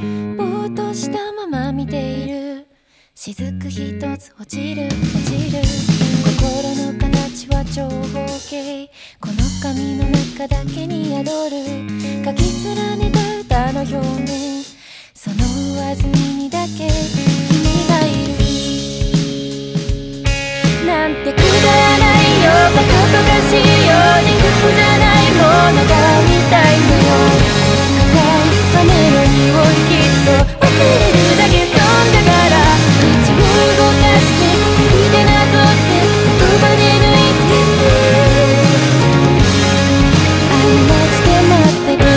ぼーっとしたまま見ている雫一つ落ちる心の形は長方形、この髪の中だけに宿る書き連ねた歌の表面、その上澄みにだけ君がいるなんてくだらないよ、バカバカしいように苦じゃないものが見たいのよ。赤い雨の匂いきっと忘れるだけ損だから、口を動かして指でなぞって言葉で縫い付けて、あの街で待ってて。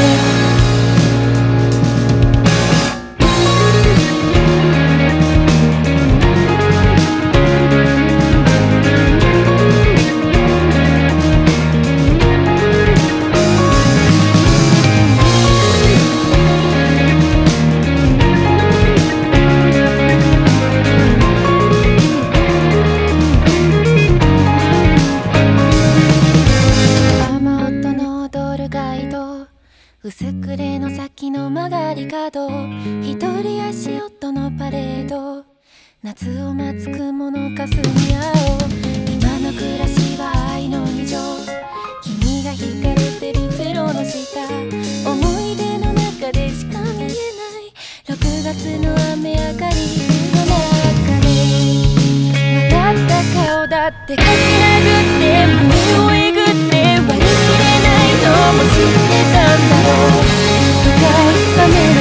薄暮の先の曲がり角、一人足音のパレード、夏を待つ雲の霞青、今の暮らしは愛の二乗、君が惹かれてるゼロの下、思い出の中でしか見えない6月の雨上がりの中で、笑った顔だって書き殴って胸をえぐって割り切れないのも知ってたんだろう。深い雨